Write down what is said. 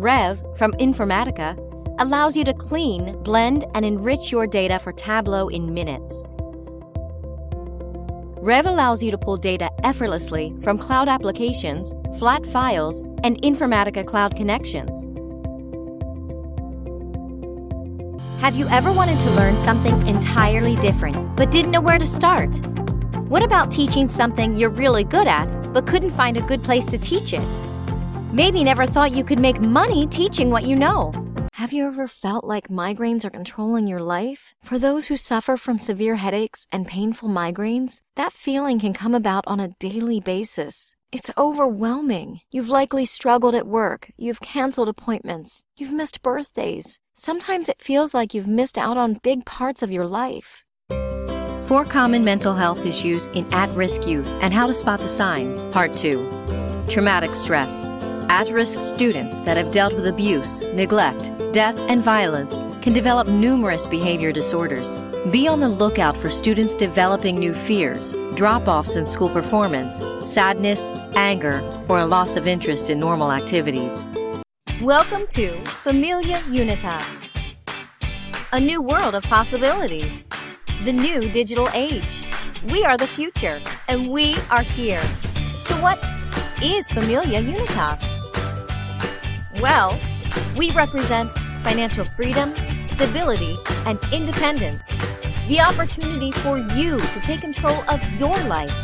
Rev, from Informatica, allows you to clean, blend, and enrich your data for Tableau in minutes. Rev allows you to pull data effortlessly from cloud applications, flat files, and Informatica Cloud connections. Have you ever wanted to learn something entirely different, but didn't know where to start? What about teaching something you're really good at, but couldn't find a good place to teach it? Maybe never thought you could make money teaching what you know. Have you ever felt like migraines are controlling your life? For those who suffer from severe headaches and painful migraines, that feeling can come about on a daily basis. It's overwhelming. You've likely struggled at work. You've canceled appointments. You've missed birthdays. Sometimes it feels like you've missed out on big parts of your life. 4 common mental health issues in at-risk youth and how to spot the signs, Part 2. Traumatic stress. At-risk students that have dealt with abuse, neglect, death, and violence can develop numerous behavior disorders. Be on the lookout for students developing new fears, drop-offs in school performance, sadness, anger, or a loss of interest in normal activities. Welcome to Familia Unitas, a new world of possibilities, the new digital age. We are the future, and we are here. So what is Familia Unitas? Well, we represent financial freedom, stability, and independence. The opportunity for you to take control of your life.